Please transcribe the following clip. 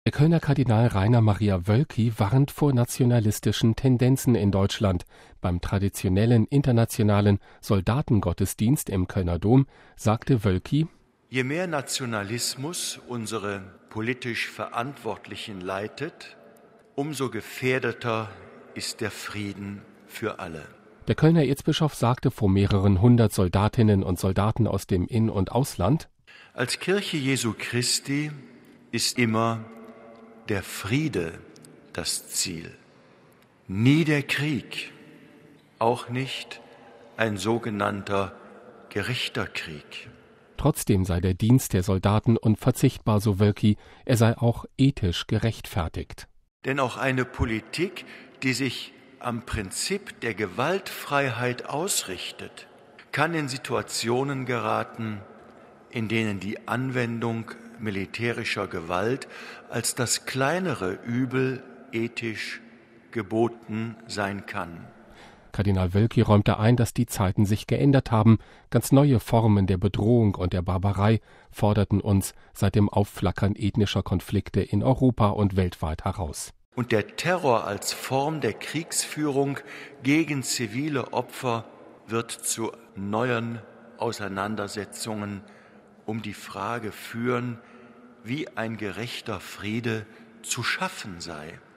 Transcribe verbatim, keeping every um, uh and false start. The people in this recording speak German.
Der Kölner Kardinal Rainer Maria Wölki warnt vor nationalistischen Tendenzen in Deutschland. Beim traditionellen internationalen Soldatengottesdienst im Kölner Dom sagte Wölki: Je mehr Nationalismus unsere politisch Verantwortlichen leitet, umso gefährdeter ist der Frieden für alle. Der Kölner Erzbischof sagte vor mehreren hundert Soldatinnen und Soldaten aus dem In- und Ausland: Als Kirche Jesu Christi ist immer der Friede das Ziel, nie der Krieg, auch nicht ein sogenannter gerechter Krieg. Trotzdem sei der Dienst der Soldaten unverzichtbar, so Wölki, er sei auch ethisch gerechtfertigt. Denn auch eine Politik, die sich am Prinzip der Gewaltfreiheit ausrichtet, kann in Situationen geraten, in denen die Anwendung militärischer Gewalt als das kleinere Übel ethisch geboten sein kann. Kardinal Wölki räumte ein, dass die Zeiten sich geändert haben. Ganz neue Formen der Bedrohung und der Barbarei forderten uns seit dem Aufflackern ethnischer Konflikte in Europa und weltweit heraus. Und der Terror als Form der Kriegsführung gegen zivile Opfer wird zu neuen Auseinandersetzungen um die Frage führen, wie ein gerechter Friede zu schaffen sei.